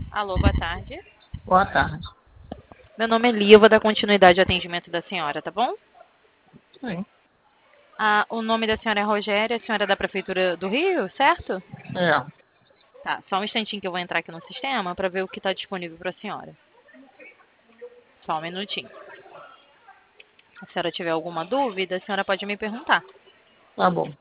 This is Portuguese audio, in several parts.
Alô, boa tarde. Boa tarde. Meu nome é Lia, eu vou dar continuidade ao atendimento da senhora, tá bom? Sim. O nome da senhora é Rogéria, a senhora é da Prefeitura do Rio, certo? É. Tá, só um instantinho que eu vou entrar aqui no sistema para ver o que está disponível para a senhora. Só um minutinho. Se a senhora tiver alguma dúvida, a senhora pode me perguntar. Tá bom.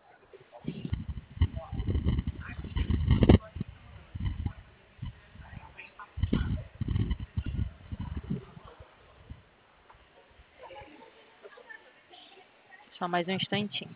Só mais um instantinho.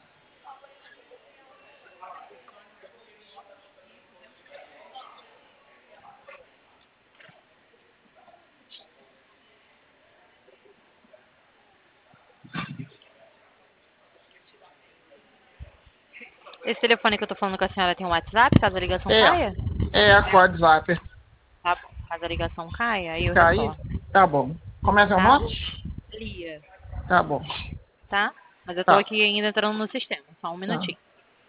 Esse telefone que eu tô falando com a senhora tem um WhatsApp, caso a ligação É. caia? É com o WhatsApp. Tá bom. Caso a ligação caia, aí eu Cair? retorno, Tá bom. Como é seu tá? nome? Lia, Tá bom. tá? Mas eu tô Tá. aqui ainda entrando no sistema, só um Tá. minutinho.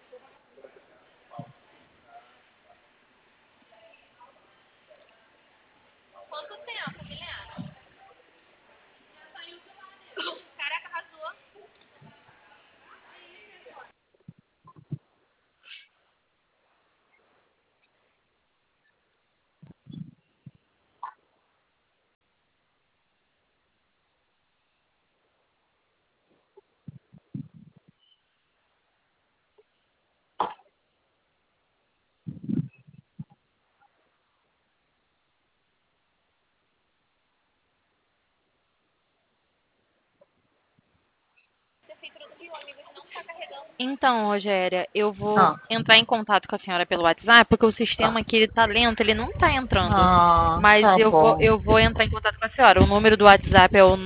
Então, Rogéria, eu vou Ah. entrar em contato com a senhora pelo WhatsApp, porque o Tá. sistema aqui ele tá lento, ele não tá entrando. Ah, Mas tá bom. eu vou entrar em contato com a senhora. O número do WhatsApp é o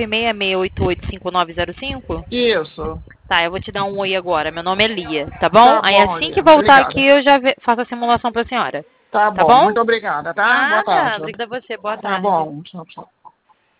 966885905. Isso. Tá, eu vou te dar um oi agora. Meu nome é Lia, tá bom? Tá Aí bom, assim que Lia. voltar aqui, Obrigada. eu já faço a simulação pra senhora. Tá Tá bom. bom? Muito obrigada, tá? Boa Nada. tarde. Obrigada a você. Boa Tá tarde. bom. Tchau, tchau.